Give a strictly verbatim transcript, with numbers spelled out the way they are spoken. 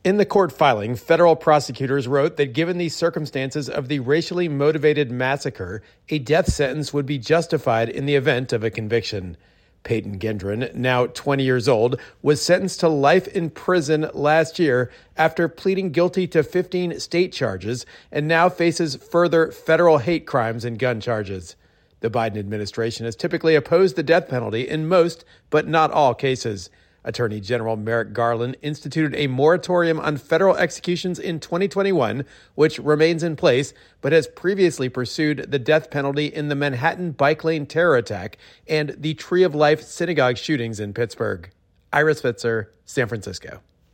In the court filing, federal prosecutors wrote that given the circumstances of the racially motivated massacre, a death sentence would be justified in the event of a conviction. Peyton Gendron, now twenty years old, was sentenced to life in prison last year after pleading guilty to fifteen state charges and now faces further federal hate crimes and gun charges. The Biden administration has typically opposed the death penalty in most, but not all cases. Attorney General Merrick Garland instituted a moratorium on federal executions in twenty twenty-one, which remains in place, but has previously pursued the death penalty in the Manhattan bike lane terror attack and the Tree of Life synagogue shootings in Pittsburgh. Ira Spitzer, San Francisco.